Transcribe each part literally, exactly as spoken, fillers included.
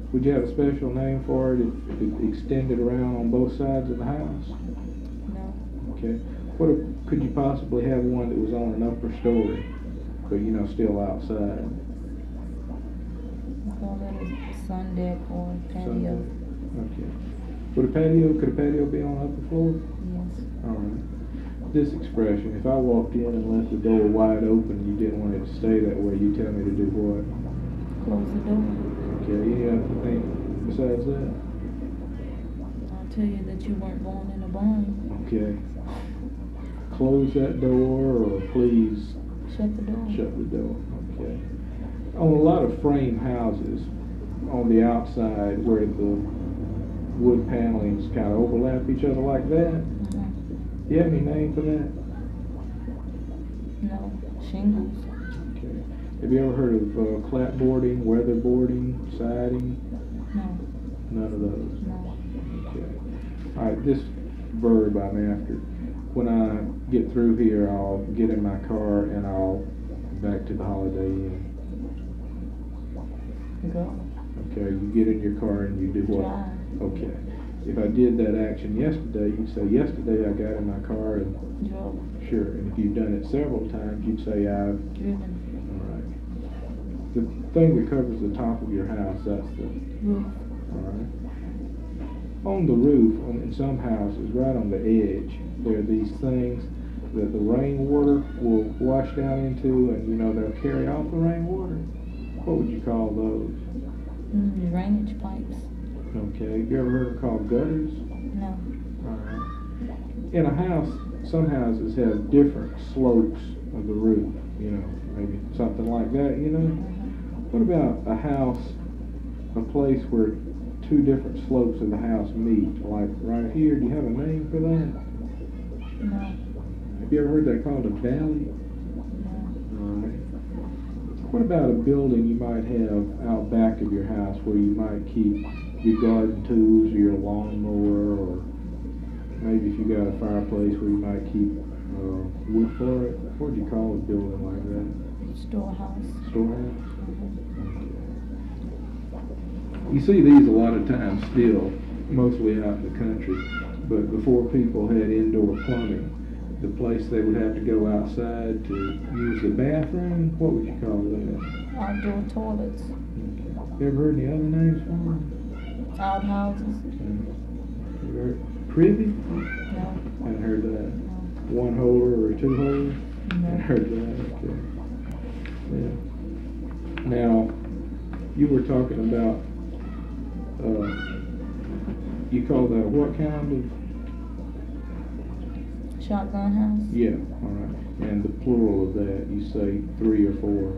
Would you have a special name for it if it extended around on both sides of the house? No. Okay. What if, could you possibly have one that was on an upper story, but you know, still outside? We call that a sun deck or patio. Sun deck. Okay. Would a patio, could a patio be on the upper floor? Yes. All right. This expression, if I walked in and left the door wide open, you didn't want it to stay that way, you tell me to do what? Close the door. Okay, any other thing besides that? I'll tell you that you weren't born in a barn. Okay. Close that door, or please Shut the door. shut the door. Okay. On a lot of frame houses, on the outside where the wood panelings kind of overlap each other like that, Mm-hmm. do you have any name for that? No. Shingles. Okay. Have you ever heard of uh, clapboarding, weatherboarding, siding? No. None of those. No. Okay. All right, this verb I'm after. When I get through here, I'll get in my car and I'll back to the Holiday Inn. Go. Okay, you get in your car and you do what? Drive. Okay. If I did that action yesterday, you'd say, yesterday I got in my car and, Drove. sure, and if you've done it several times, you'd say, I've, Driven. all right. The thing that covers the top of your house, that's the, Roof. all right. On the roof, on, in some houses, right on the edge, there are these things that the rainwater will wash down into, and you know, they'll carry off the rainwater. What would you call those? Mm, drainage pipes. Okay, you ever heard them called gutters? No. Alright. In a house, some houses have different slopes of the roof, you know, maybe something like that, you know? Mm-hmm. What about a house, a place where two different slopes of the house meet, like right here? Do you have a name for that? No. Have you ever heard that called a valley? No. Alright. What about a building you might have out back of your house where you might keep your garden tools or your lawnmower, or maybe if you got a fireplace where you might keep uh, wood for it? What would you call a building like that? Storehouse. Storehouse? Mm-hmm. Okay. You see these a lot of times still, mostly out in the country, but before people had indoor plumbing, the place they would have to go outside to use the bathroom, what would you call that? Outdoor toilets. Okay. You ever heard any other names for them? Outhouses. You heard privy? No. Hadn't heard that. No. One holer or two holers? No. Hadn't heard that. Okay. Yeah. Now, you were talking about, uh, you call that a what kind of? Shotgun house. Yeah, all right. And the plural of that, you say three or four.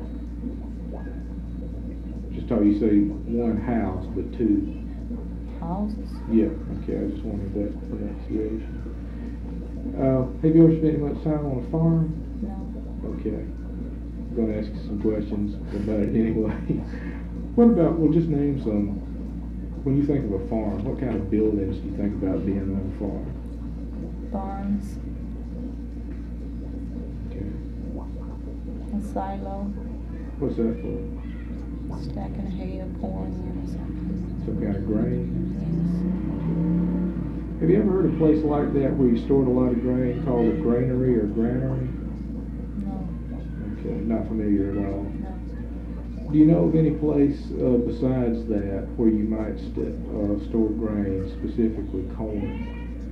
Just how you say one house, but two. Houses. Yeah, okay, I just wanted that pronunciation. Uh, have you ever spent much time on a farm? No. Okay. I'm going to ask you some questions about it anyway. What about, well, just name some, when you think of a farm, what kind of buildings do you think about being on a farm? Barns. Okay. A silo. What's that for? Stacking hay or pouring in or something. Some kind of grain? Yes. Have you ever heard of a place like that where you stored a lot of grain called a granary or granary? No. Okay, not familiar at all. No. Do you know of any place uh, besides that where you might st uh, store grain, specifically corn?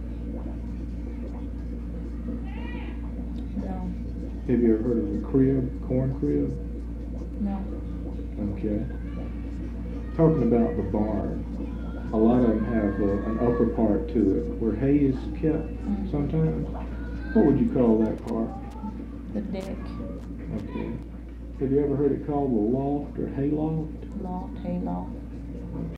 No. Have you ever heard of a crib, corn crib? No. Okay. Talking about the barn, a lot of them have uh, an upper part to it where hay is kept Mm. sometimes. What would you call that part? The deck. Okay. Have you ever heard it called a loft or hay loft? Loft. Hay loft.